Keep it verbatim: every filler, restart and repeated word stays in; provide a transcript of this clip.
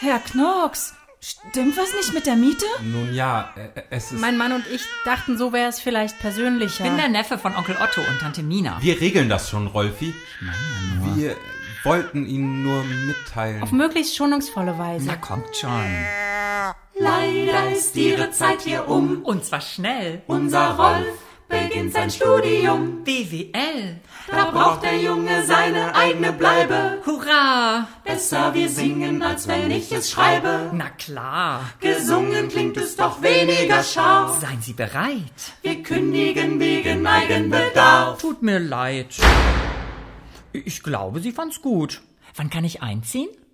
Herr Knorks, stimmt was nicht mit der Miete? Nun ja, äh, es ist... Mein Mann und ich dachten, so wäre es vielleicht persönlicher. Ich bin der Neffe von Onkel Otto und Tante Mina. Wir regeln das schon, Rolfi. Ich meine ja nur... Wir wollten Ihnen nur mitteilen... Auf möglichst schonungsvolle Weise. Na, kommt schon. Leider ist Ihre Zeit hier um. Und zwar schnell. Unser Rolf beginnt sein Studium. B W L. Da braucht der Junge seine eigene Bleibe. Hurra! Besser wir singen, als wenn ich es schreibe. Na klar. Gesungen klingt es doch weniger scharf. Seien Sie bereit. Wir kündigen wegen Eigenbedarf. Tut mir leid. Ich glaube, sie fand's gut. Wann kann ich einziehen?